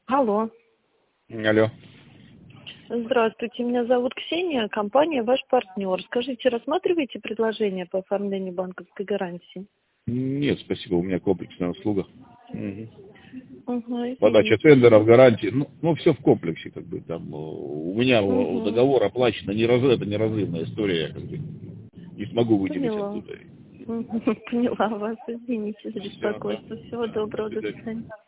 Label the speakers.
Speaker 1: Алло.
Speaker 2: Алло.
Speaker 1: Здравствуйте, меня зовут Ксения, компания «Ваш партнер». Скажите, рассматриваете предложение по оформлению банковской гарантии?
Speaker 2: Нет, спасибо, у меня комплексная услуга. Угу. Подача
Speaker 1: Извините.
Speaker 2: тендеров, гарантии, ну все в комплексе, как бы там. У меня
Speaker 1: Угу.
Speaker 2: договор оплачен, это неразрывная история, как бы. Не смогу выделить
Speaker 1: Поняла.
Speaker 2: оттуда.
Speaker 1: Поняла вас, извините за
Speaker 2: Все, да.
Speaker 1: беспокойство. Всего
Speaker 2: Да, до
Speaker 1: доброго, до
Speaker 2: свидания.
Speaker 1: свидания.